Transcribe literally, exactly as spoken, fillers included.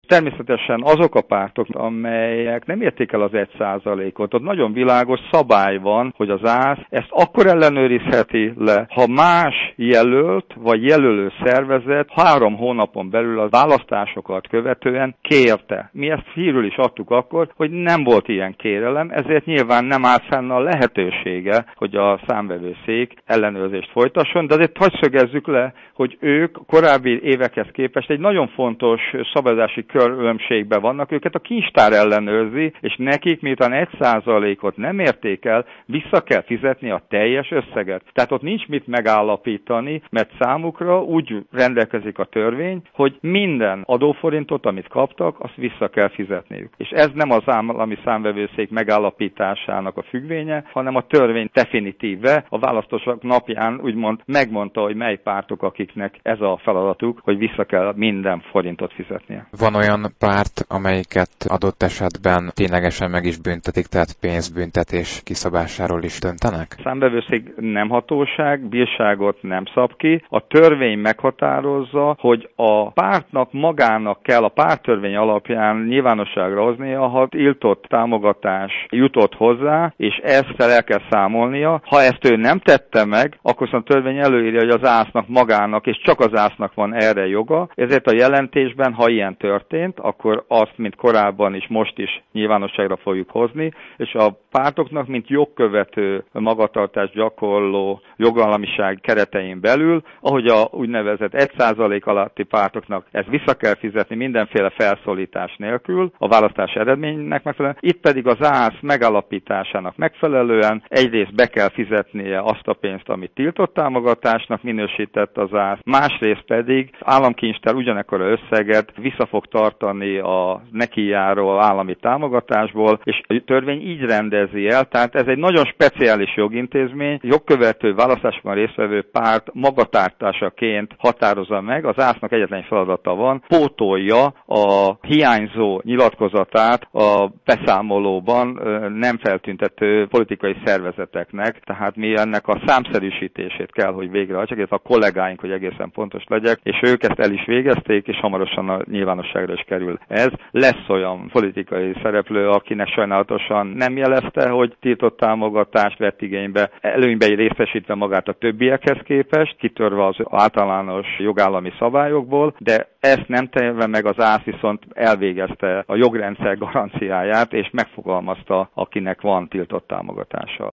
Természetesen azok a pártok, amelyek nem érték el az egy százalékot, ott nagyon világos szabály van, hogy az ÁSZ ezt akkor ellenőrizheti le, ha más jelölt vagy jelölő szervezet három hónapon belül a választásokat követően kérte. Mi ezt hírül is adtuk akkor, hogy nem volt ilyen kérelem, ezért nyilván nem állt fenn a lehetősége, hogy a számvevőszék ellenőrzést folytasson, de azért hadd szögezzük le, hogy ők korábbi évekhez képest egy nagyon fontos szabályozási különbségben vannak, őket a kincstár ellenőrzi, és nekik miután egy százalékot nem érték el, vissza kell fizetni a teljes összeget. Tehát ott nincs mit megállapítani, mert számukra úgy rendelkezik a törvény, hogy minden adóforintot, amit kaptak, azt vissza kell fizetniük. És ez nem az állami számvevőszék megállapításának a függvénye, hanem a törvény definitíve a választások napján úgymond megmondta, hogy mely pártok, akiknek ez a feladatuk, hogy vissza kell minden forintot fizetnie. Van olyan párt, amelyiket adott esetben ténylegesen meg is büntetik, tehát pénzbüntetés kiszabásáról is döntenek? A számvevőszék nem hatóság, bírságot nem szab ki. A törvény meghatározza, hogy a pártnak magának kell a párttörvény alapján nyilvánosságra hoznia, ha tiltott támogatás jutott hozzá, és ezt el kell számolnia. Ha ezt ő nem tette meg, akkor a törvény előírja, hogy az ÁSZ-nak magának, és csak az ÁSZ-nak van erre joga. Ezért a jelentésben, ha ilyen történt, akkor azt, mint korábban is, most is nyilvánosságra fogjuk hozni, és a pártoknak, mint jogkövető magatartás gyakorló jogállamiság keretein belül, ahogy a úgynevezett egy százalék alatti pártoknak ezt vissza kell fizetni mindenféle felszólítás nélkül, a választás eredménynek megfelelően, itt pedig az ÁSZ megállapításának megfelelően egyrészt be kell fizetnie azt a pénzt, amit tiltott támogatásnak minősített az ÁSZ, másrészt pedig államkincstár ugyanekkora összeget vissza fog tartani a neki járó állami támogatásból, és a törvény így rendezi el, tehát ez egy nagyon speciális jogintézmény, jogkövető választásban résztvevő párt magatartásaként határozza meg, az ÁSZ-nak egyetlen feladata van, pótolja a hiányzó nyilatkozatát a beszámolóban nem feltüntető politikai szervezeteknek, tehát mi ennek a számszerűsítését kell, hogy végrehajtsák, ez a kollégáink, hogy egészen pontos legyek, és ők ezt el is végezték, és hamarosan a nyilvánosságra is kerül. Ez lesz olyan politikai szereplő, akinek sajnálatosan nem jelezte, hogy tiltott támogatást vett igénybe, előnybe részesítve magát a többiekhez képest, kitörve az általános jogállami szabályokból, de ezt nem tenve meg az ÁSZ viszont elvégezte a jogrendszer garanciáját, és megfogalmazta, akinek van tiltott támogatása.